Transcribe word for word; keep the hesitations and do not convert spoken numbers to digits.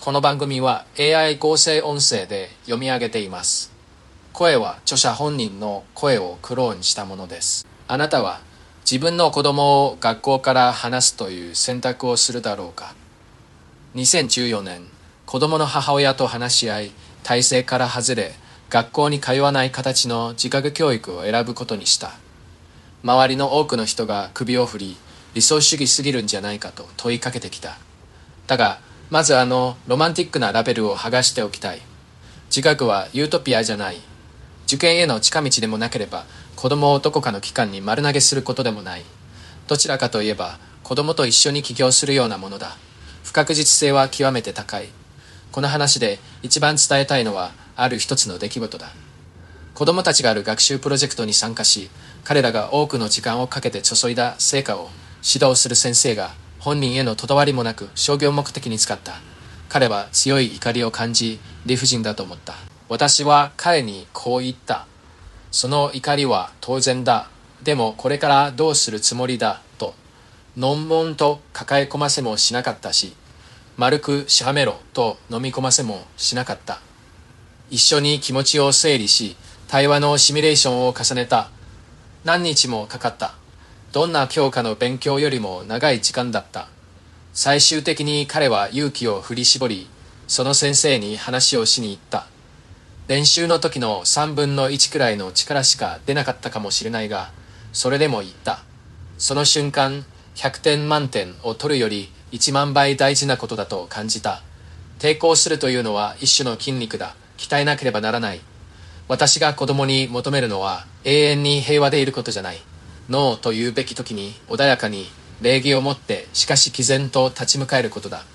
この番組は エーアイ 合成音声で読み上げています。声は著者本人の声をクローンしたものです。あなたは自分の子供を学校から離すという選択をするだろうか。にせんじゅうよねん、子供の母親と話し合い、体制から外れ、学校に通わない形の自学教育を選ぶことにした。周りの多くの人が首を振り、理想主義すぎるんじゃないかと問いかけてきた。だが、まずあのロマンティックなラベルを剥がしておきたい。自学はユートピアじゃない。受験への近道でもなければ、子供をどこかの機関に丸投げすることでもない。どちらかといえば、子供と一緒に起業するようなものだ。不確実性は極めて高い。この話で一番伝えたいのは、ある一つの出来事だ。子供たちがある学習プロジェクトに参加し、彼らが多くの時間をかけて注いだ成果を指導する先生が、本人へのとどわりもなく商業目的に使った。彼は強い怒りを感じ、理不尽だと思った。私は彼にこう言った。その怒りは当然だ。でもこれからどうするつもりだと。のんもんと抱え込ませもしなかったし、丸くしゃべろと飲み込ませもしなかった。一緒に気持ちを整理し、対話のシミュレーションを重ねた。何日もかかった。どんな教科の勉強よりも長い時間だった。最終的に彼は勇気を振り絞り、その先生に話をしに行った。練習の時の三分の一くらいの力しか出なかったかもしれないが、それでも言った。その瞬間、ひゃくてん満点を取るよりいちまんばい大事なことだと感じた。抵抗するというのは一種の筋肉だ。鍛えなければならない。私が子供に求めるのは永遠に平和でいることじゃない。ノーと言うべき時に穏やかに礼儀を持ってしかし毅然と立ち向かえることだ。